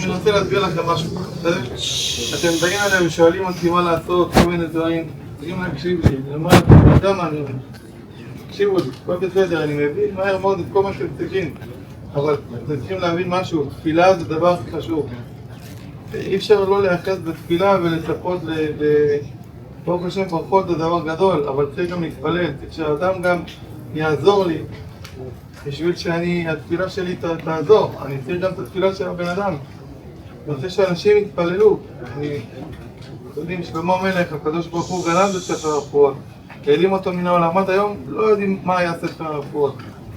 אני רוצה להסביר לכם משהו, בסדר? אתם באים אליהם ושואלים אותי מה לעשות, כל מיני דברים, צריכים להקשיב לי, למה אתה יודע מה אני אומר? תקשיבו לי, כל בסדר, אני מבין מהר מאוד את כל מה שאתם צריכים, אבל אתם צריכים להבין משהו, תפילה זה דבר חשוב. אי אפשר לא להיאחז בתפילה ולצפות ברוך השם ברכות זה דבר גדול, אבל צריך גם להתפלל, צריך שהאדם גם יעזור לי בשביל שהתפילה שלי תעזור, אני צריך גם את התפילה של הבן אדם. אני רוצה שאנשים יתפללו. אתם יודעים, שלמה המלך, הקדוש ברוך הוא גנב את ספר הרפואות, העלים אותו מן העולם, עד היום לא יודעים מה היה ספר הרפואות.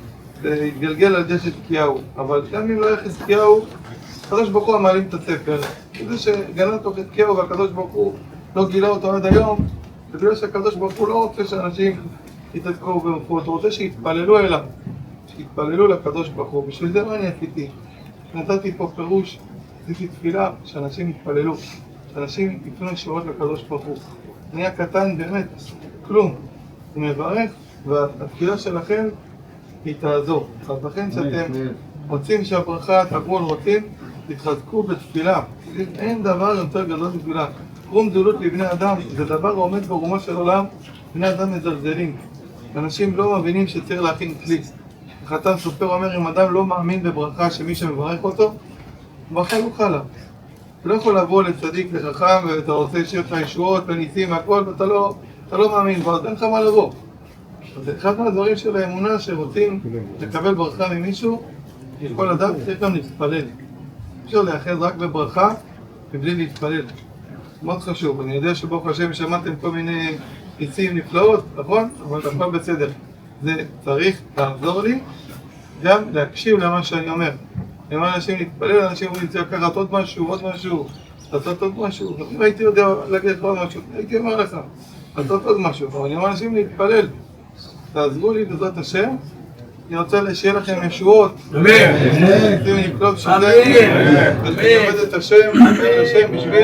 זה התגלגל על ידי חזקיהו, אבל גם אם לא היה חזקיהו, הקדוש ברוך הוא מעלים את הספר. זה שגנב אותו חזקיהו והקדוש ברוך הוא לא גילה אותו עד היום, זה בגלל שהקדוש ברוך הוא לא רוצה שאנשים יתעסקו ברפואות, הוא רוצה שיתפללו אליו, שיתפללו לקדוש ברוך הוא. בשביל זה מה אני עשיתי? נתתי פה פירוש, עשיתי תפילה שאנשים יתפללו, שאנשים יפנו ישירות לקדוש ברוך הוא. אני הקטן באמת, כלום. אני מברך, והתפילה שלכם היא תעזור. אז לכן שאתם רוצים שהברכה תעברו על רוצים, תתחזקו בתפילה. אין דבר יותר גדול בתפילה. קרום זולות לבני אדם, זה דבר עומד ברומו של עולם, בני אדם מזלזלים. אנשים לא מבינים שצריך להכין כלי. החתן סופר אומר, אם אדם לא מאמין בברכה שמי שמברך אותו, ברכה לא חלה. אתה לא יכול לבוא לצדיק לחכם ואתה רוצה שיהיה לך ישועות וניסים והכל, ואתה לא מאמין, ואז אין לך מה לבוא. אז אחד מהדברים של האמונה שרוצים לקבל ברכה ממישהו, כל אדם צריך גם להתפלל. אפשר להיאחז רק בברכה מבלי להתפלל. מאוד חשוב, אני יודע שברוך השם שמעתם כל מיני ניסים נפלאות, נכון? אבל הכל בסדר. זה צריך לעזור לי גם להקשיב למה שאני אומר. אם אנשים להתפלל, אנשים אומרים צריך לקחת עוד משהו, לעשות עוד משהו. אם הייתי יודע להגיד עוד משהו, הייתי אומר לך, לעשות עוד משהו. אבל אם אנשים להתפלל, תעזרו לי בעזרת השם, אני רוצה שיהיה לכם ישועות. אמן. רוצים לקלוט שזה. אמן. ולעבד את השם, בשביל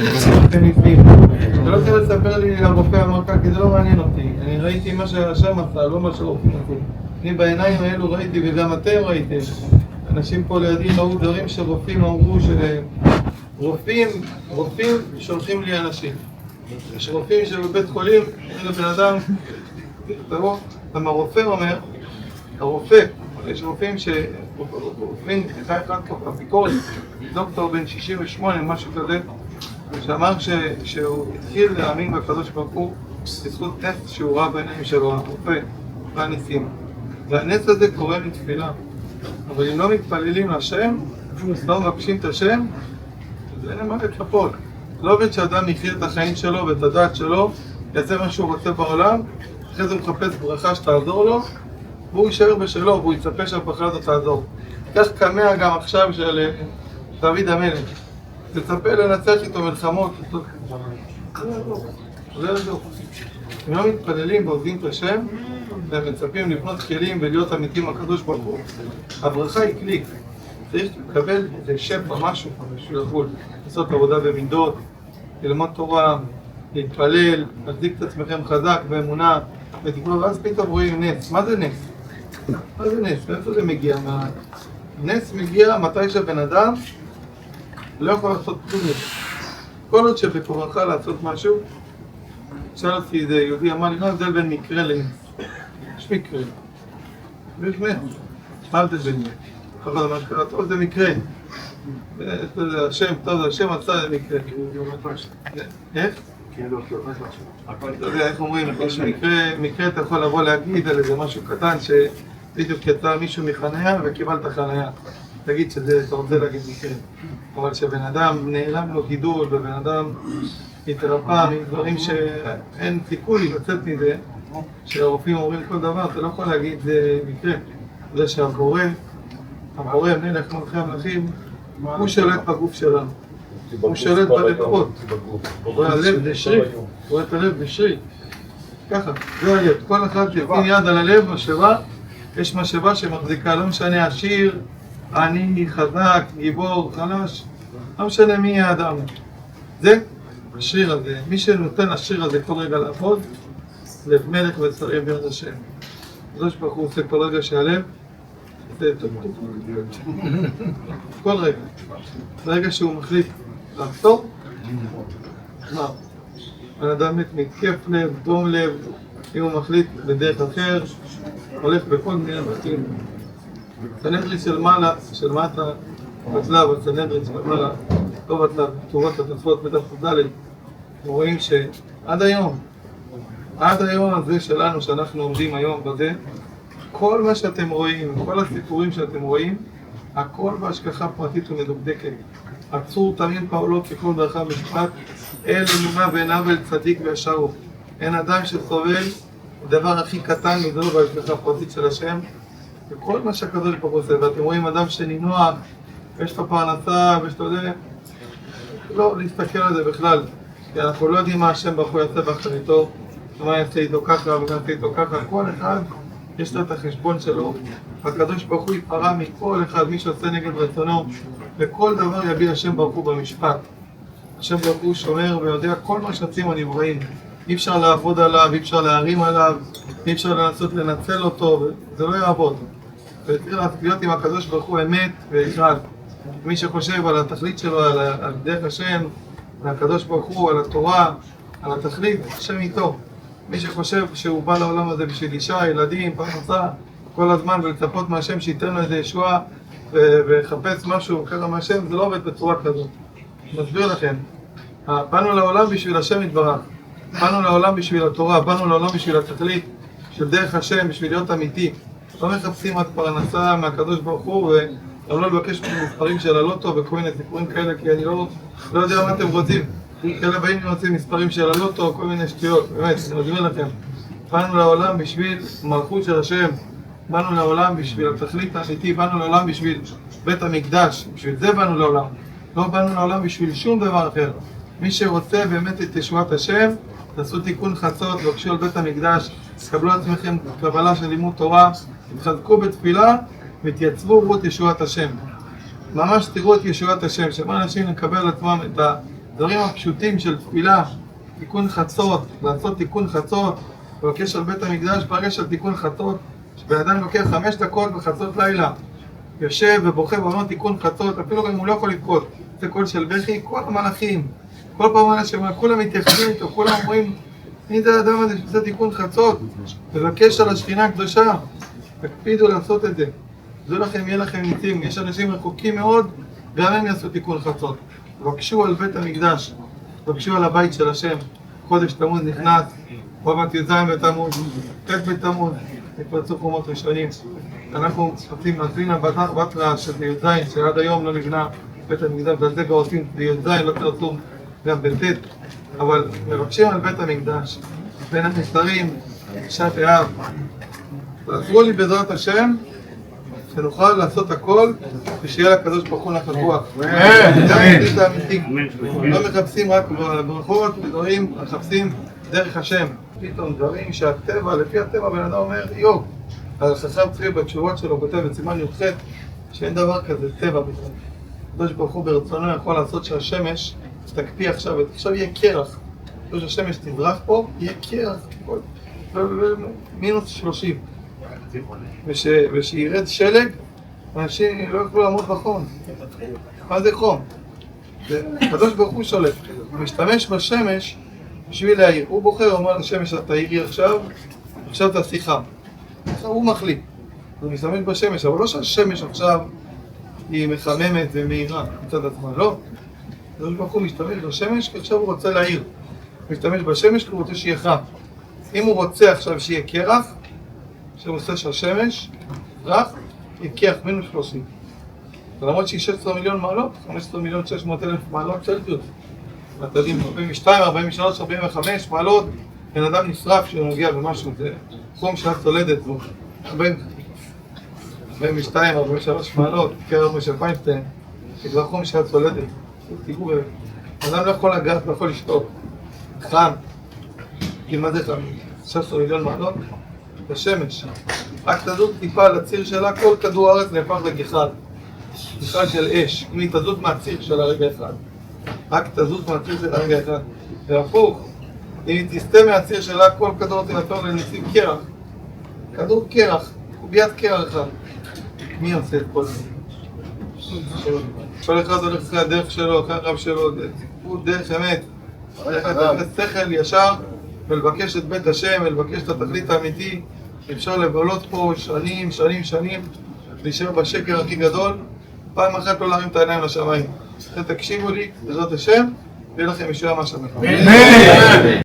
אתם נפנים. אתה לא צריך לספר לי לרופא המרקה, כי זה לא מעניין אותי. אני ראיתי מה שהשם עשה, לא מה שרופאים עשו. אני בעיניים האלו ראיתי, וגם אתם ראיתם. אנשים פה לידי ראו דברים שרופאים אמרו שרופאים שולחים לי אנשים. יש רופאים שבבית חולים, אין לבן אדם, תראו, גם הרופא אומר, יש רופאים שרופאים, אחד ככה, ביקורת, דוקטור בן 68, משהו כזה, שאמר שהוא התחיל להאמין בקדוש ברוך הוא בזכות נס שהוא ראה בעיניים שלו, הרופא, והניסים. והנס הזה קורה מתפילה. אבל אם לא מתפללים לשם, לא מבקשים את השם, אז אין מה לצפות. לא עובד שאדם יחיה את החיים שלו ואת הדעת שלו, יעשה מה שהוא רוצה בעולם, אחרי זה הוא מחפש ברכה שתעזור לו, והוא יישאר בשלו, והוא יצפה שהברכה הזאת תעזור. כך קמע גם עכשיו של דוד המלך. תצפה לנצח איתו מלחמות. זה לא. אם לא מתפללים ועובדים את השם, והם מצפים לבנות כלים ולהיות אמיתים הקדוש ברוך הוא, הברכה היא כלי. צריך לקבל איזה שפע, משהו, בשביל הגבול. לעשות עבודה במידות, ללמוד תורה, להתפלל, להחזיק את עצמכם חזק באמונה, ותקבלו, ואז פתאום רואים נס. מה זה נס? מה זה נס? מאיפה זה מגיע? נס מגיע מתי שהבן אדם לא יכול לעשות כלום נס. כל עוד שבקורך לעשות משהו, שאל אותי איזה יהודי, אמר לי, לא הבדל בין מקרה לנס. יש מקרה. ויש נס. מה הבדל בין נס? אחר מה שקרה, טוב זה מקרה. השם, טוב זה השם עשה זה מקרה. איך? אתה יודע איך אומרים, יש מקרה אתה יכול לבוא להגיד על איזה משהו קטן שבדיוק יצא מישהו מחניה וקיבלת חניה. תגיד שזה, אתה רוצה להגיד מקרה. אבל שבן אדם נעלם לו גידול ובן אדם התרפא מדברים שאין סיכוי לצאת מזה, שהרופאים אומרים כל דבר, אתה לא יכול להגיד זה מקרה. זה שהבורא, מלך מלכי המלכים, הוא שולט בגוף שלנו. הוא שולט בלבבות. הוא רואה הלב בשריק. הוא רואה את הלב בשריק. ככה, זה הלב. כל אחד יפין יד על הלב, משאבה, יש משאבה שמחזיקה, לא משנה עשיר, עני, חזק, גיבור, חלש, לא משנה מי יהיה האדם. זה, השריר הזה, מי שנותן לשריר הזה כל רגע לעבוד, לב מלך ושרים ביד השם. הקדוש ברוך הוא עושה כל רגע שהלב עושה כל רגע. ברגע שהוא מחליט לעצור, מה? בן אדם מתקף לב, דום לב, אם הוא מחליט בדרך אחר, הולך בכל מיני דרכים. סנהדרין של מעלה, של מטה, בטלה, אבל סנהדרין של מעלה, לא בטלה, תורות התוספות בדף ד', רואים שעד היום, הזה שלנו, שאנחנו עומדים היום בזה, כל מה שאתם רואים, כל הסיפורים שאתם רואים, הכל בהשגחה פרטית ומדוקדקת. עצור תמיד פעולות ככל דרכה משפט, אל אמונה ואין עוול צדיק וישר הוא. אין אדם שסובל, הדבר הכי קטן מזו בהשגחה פרטית של השם, וכל מה שהקדוש ברוך הוא עושה. ואתם רואים אדם שנינוח, ויש לו פרנסה, ויש לו זה, לא להסתכל על זה בכלל, כי אנחנו לא יודעים מה השם ברוך הוא יעשה באחריתו, ומה יעשה איתו ככה ומה יעשה איתו ככה. כל אחד יש לו את החשבון שלו. הקדוש ברוך הוא יפרע מכל אחד, מי שעושה נגד רצונו, וכל דבר יביא השם ברוך הוא במשפט. השם ברוך הוא שומר ויודע כל מה שעושים הנבראים. אי אפשר לעבוד עליו, אי אפשר להרים עליו, אי אפשר לנסות לנצל אותו, זה לא יעבוד. וצריך להיות עם הקדוש ברוך הוא אמת ואחד. מי שחושב על התכלית שלו, על דרך השם, על הקדוש ברוך הוא, על התורה, על התכלית, השם איתו. מי שחושב שהוא בא לעולם הזה בשביל אישה, ילדים, פרנסה, כל הזמן ולצפות מהשם שייתן לו איזה ישועה ולחפש משהו ככה מהשם, זה לא עובד בצורה כזאת. אני מסביר לכם, באנו לעולם בשביל השם יתברך, באנו לעולם בשביל התורה, באנו לעולם בשביל התכלית של דרך השם, בשביל להיות אמיתי. לא מחפשים רק פרנסה מהקדוש ברוך הוא וגם לא לבקש מספרים של הלוטו וכל מיני סיפורים כאלה, כי אני לא יודע מה אתם רוצים. כאלה באים רוצים מספרים של הלוטו, כל מיני שטויות, באמת, אני מסביר לכם. באנו לעולם בשביל מלכות של השם, באנו לעולם בשביל התכלית האמיתי, באנו לעולם בשביל בית המקדש, בשביל זה באנו לעולם. לא באנו לעולם בשביל שום דבר אחר. מי שרוצה באמת את ישועת השם, תעשו תיקון חצות, בבקשו על בית המקדש, תקבלו עצמכם קבלה של לימוד תורה, תתחזקו בתפילה ותייצבו וראו את ישועת השם. ממש תראו את ישועת השם, שמה אנשים לקבל על עצמם את הדברים הפשוטים של תפילה, תיקון חצות, לעשות תיקון חצות, לבקש על בית המקדש, ברגע של תיקון חצות, שבן אדם לוקח 5 דקות בחצות לילה, יושב ובוכה ואומר תיקון חצות, אפילו גם אם הוא לא יכול לבכות, זה קול של בכי, כל המלאכים, כל פעם אנשים, כולם מתייחסים איתו, כולם אומרים, מי זה האדם הזה שעושה תיקון חצות? לבקש על השכינה הקדושה, תקפידו לעשות את זה. זו לכם, יהיה לכם ניסים, יש אנשים רחוקים מאוד, גם הם יעשו תיקון חצות. בקשו על בית המקדש, בקשו על הבית של השם, חודש תמוז נכנס, רבת י"ז בתמוז, ט' בתמוז, נפרצו חומות ראשונים. אנחנו עושים נזלינה בתרא של י"ז, שעד היום לא נבנה בית המקדש, ועל זה ועושים י"ז, לא תרצו גם בט', אבל מבקשים על בית המקדש, בין המסתרים, תשעה באב. תעזרו לי בעזרת השם, שנוכל לעשות הכל, ושיהיה לקדוש ברוך הוא נחת רוח. זה האמיתית האמיתית. לא מחפשים רק ברכות ודברים, מחפשים דרך השם. פתאום דברים שהטבע, לפי הטבע, בן אדם אומר, יו. אז חכם צבי בתשובות שלו כותב בסימן י"ח, שאין דבר כזה טבע בכלל. הקדוש ברוך הוא ברצונו יכול לעשות שהשמש תקפיא עכשיו, עכשיו יהיה קרח. לא שהשמש תזרח פה, יהיה קרח, מינוס 30. ושירד שלג, אנשים לא יוכלו לעמוד בחום. מה זה חום? הקדוש ברוך הוא שולט. הוא משתמש בשמש בשביל להעיר. הוא בוחר, הוא אומר לשמש, אתה העירי עכשיו תעשי חם. עכשיו הוא מחליט. הוא משתמש בשמש, אבל לא שהשמש עכשיו היא מחממת ומהירה מצד עצמה, לא. הקדוש ברוך הוא משתמש בשמש כי עכשיו הוא רוצה להעיר. הוא משתמש בשמש כי הוא רוצה שיהיה חם. אם הוא רוצה עכשיו שיהיה קרח, שהוא עושה שהשמש רך, יקח מינוס 30. למרות שהיא 16 מיליון מעלות, 15 מיליון 600,000 מעלות צלזיוס. אתם יודעים, 42, 43, 45 מעלות, בן אדם נשרף כשהוא מגיע במשהו, זה חום שאת צולדת בו. 42, 43 מעלות, קרח משה פיינשטיין, זה כבר חום שאת צולדת. תראו, אדם לא יכול לגעת, לא יכול לשתות. חם. כי מה זה חם? 16 מיליון מעלות? בשמש. רק תזוז טיפה על הציר שלה, כל כדור הארץ נהפך לגחל. גחל של אש. אם היא תזוז מהציר שלה רגע אחד. רק תזוז מהציר שלה רגע אחד. והפוך, אם היא תסתה מהציר שלה, כל כדור תנפך לנציב קרח. כדור קרח, קוביית קרח אחד. מי עושה את כל זה? כל אחד הולך אחרי הדרך שלו, אחרי הרב שלו, הוא דרך אמת. ללכת שכל ישר ולבקש את בית השם, ולבקש את התכלית האמיתי. אפשר לבלות פה שנים, להישאר בשקר הכי גדול, פעם אחת לא להרים את העיניים לשמיים. תקשיבו לי, בעזרת השם, ויהיה לכם ישועה מהשמיים.